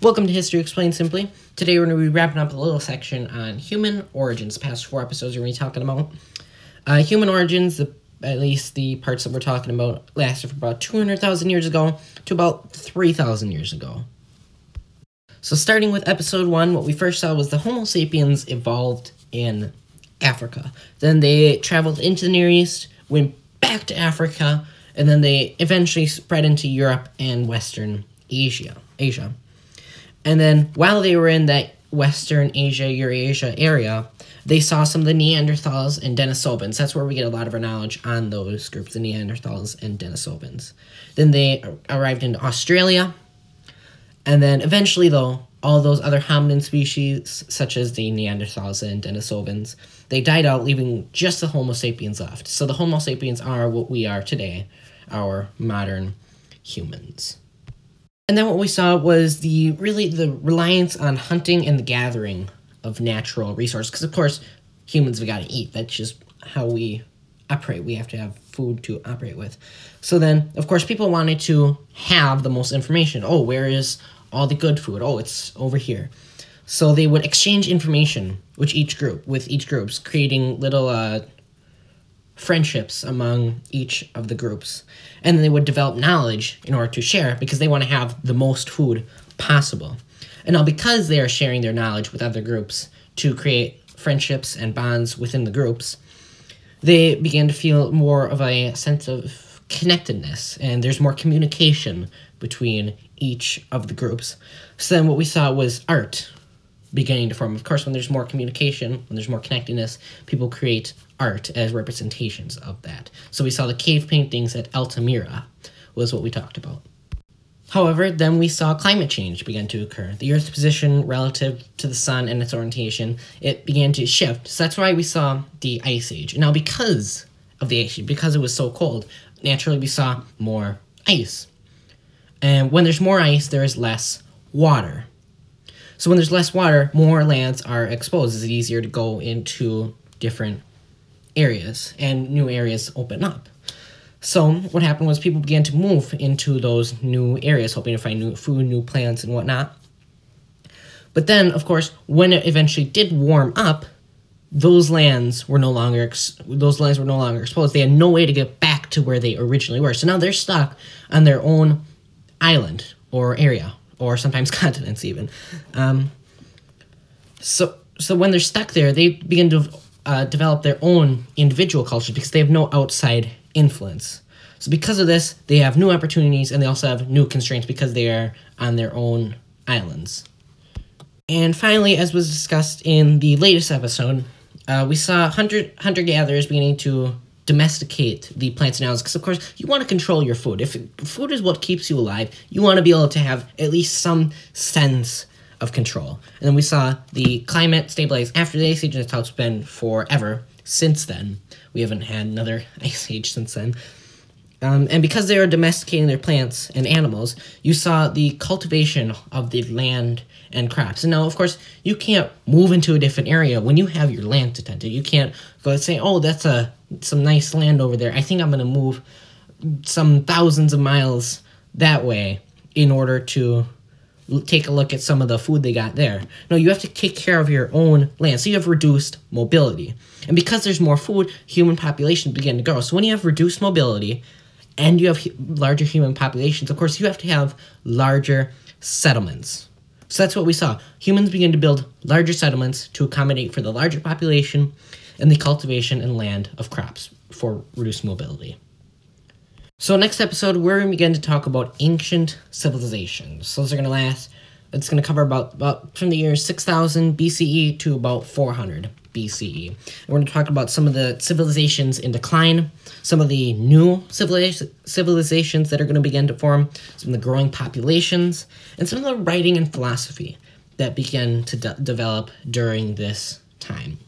Welcome to History Explained Simply. Today we're going to be wrapping up a little section on human origins. The past 4 episodes we're going to be talking about human origins, at least the parts that we're talking about, lasted from about 200,000 years ago to about 3,000 years ago. So starting with episode 1, what we first saw was the Homo sapiens evolved in Africa. Then they traveled into the Near East, went back to Africa, and then they eventually spread into Europe and Western Asia. And then while they were in that Western Asia, Eurasia area, they saw some of the Neanderthals and Denisovans. That's where we get a lot of our knowledge on those groups, the Neanderthals and Denisovans. Then they arrived in Australia. And then eventually, though, all those other hominin species, such as the Neanderthals and Denisovans, they died out, leaving just the Homo sapiens left. So the Homo sapiens are what we are today, our modern humans. And then what we saw was the reliance on hunting and the gathering of natural resources. Because, of course, humans have got to eat. That's just how we operate. We have to have food to operate with. So then, of course, people wanted to have the most information. Oh, where is all the good food? Oh, it's over here. So they would exchange information with each groups, creating little friendships among each of the groups. And then they would develop knowledge in order to share because they want to have the most food possible. And now because they are sharing their knowledge with other groups to create friendships and bonds within the groups, they began to feel more of a sense of connectedness, and there's more communication between each of the groups. So then what we saw was art beginning to form. Of course, when there's more communication, when there's more connectedness, people create art as representations of that. So we saw the cave paintings at Altamira was what we talked about. However, then we saw climate change begin to occur. The Earth's position relative to the sun and its orientation, it began to shift. So that's why we saw the Ice Age. Now, because of the Ice Age, because it was so cold, naturally we saw more ice. And when there's more ice, there is less water. So when there's less water, more lands are exposed. It's easier to go into different areas, and new areas open up. So what happened was people began to move into those new areas, hoping to find new food, new plants, and whatnot. But then, of course, when it eventually did warm up, those lands were no longer exposed. They had no way to get back to where they originally were. So now they're stuck on their own island or area, or sometimes continents even. So when they're stuck there, they begin to develop their own individual culture because they have no outside influence. So because of this, they have new opportunities, and they also have new constraints because they are on their own islands. And finally, as was discussed in the latest episode, we saw hunter-gatherers beginning to domesticate the plants and animals because, of course, you want to control your food. If food is what keeps you alive, you want to be able to have at least some sense of control. And then we saw the climate stabilize after the Ice Age, and that's how it's been forever since then. We haven't had another Ice Age since then. And because they are domesticating their plants and animals, you saw the cultivation of the land and crops. And now, of course, you can't move into a different area when you have your land to tend to. You can't go and say, oh, that's some nice land over there. I think I'm going to move some thousands of miles that way in order to take a look at some of the food they got there. No, you have to take care of your own land. So you have reduced mobility. And because there's more food, human populations begin to grow. So when you have reduced mobility and you have larger human populations, of course, you have to have larger settlements. So that's what we saw. Humans begin to build larger settlements to accommodate for the larger population and the cultivation and land of crops for reduced mobility. So next episode, we're going to begin to talk about ancient civilizations. So those are going to last, it's going to cover about from the year 6000 BCE to about 400 BCE. And we're going to talk about some of the civilizations in decline, some of the new civilizations that are going to begin to form, some of the growing populations, and some of the writing and philosophy that began to develop during this time.